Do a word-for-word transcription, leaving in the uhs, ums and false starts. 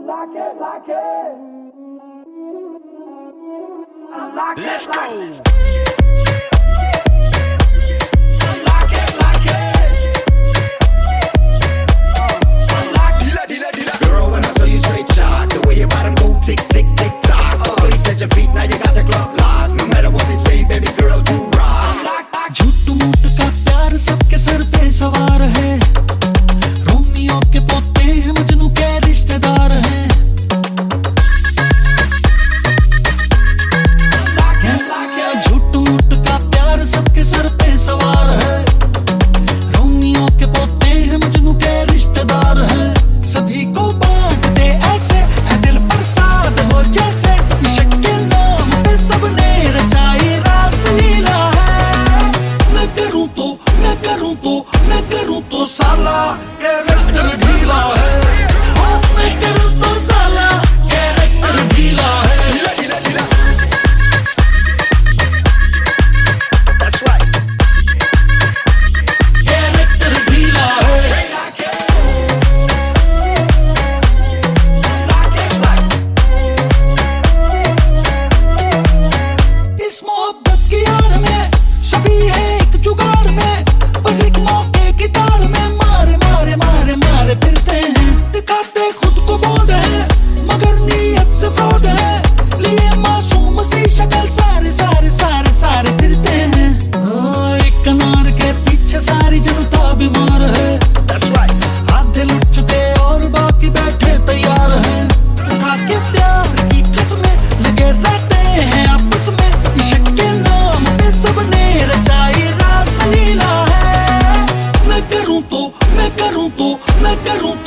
like it, like it. I like Let's it, go. Like it. I like it, like it. I like it. Dila, dila, dila. Girl, when I saw you straight shot, the way your bottom go tick, tick, tick, tock. Oh, you set your feet, now you got the clock locked. No matter what they say, baby girl, you rock. I like that. झूठ मूठ का प्यार सबके sir पे सवार है, Romeo के पोते हैं, मजनू के रिश्तेदार हैं। झूठ मूठ का प्यार सबके सर पे सवार है, रोमियो के पोते हैं, मजनू के रिश्तेदार हैं। सभी को बांट दे ऐसे, है दिल बरसात हो जैसे, इश्क के नाम पे सबने रचाई रासलीला है। मैं करूं तो मैं करूं तो मैं करूं तो साला कैरेक्टर ढीला है। हाँ, मैं करूं तो साला कैरेक्टर ढीला है। That's right. कैरेक्टर ढीला है। Like it. Like it, like it. इस मोहब्बत की आड़ में सभी है एक जुगाड़ में, बस एक मौके की तार में मारे मारे मारे मारे फिरते हैं। दिखाते खुद को बोल्ड है मगर नीयत से फ्रॉड है, लिए मासूम सी शक्ल सारे सारे सारे सारे फिरते हैं। ओ, एक अनार के पीछे सारी जनता बीमार है। That's right. आधे लुट चुके और बाकी बैठे तैयार हैं। उठा के प्यार की कसमें लगे रहते हैं आपस में, इश्क के नाम पे सबने रचाई रासलीला है। मैं करूं तो मैं करूं तो मैं करूं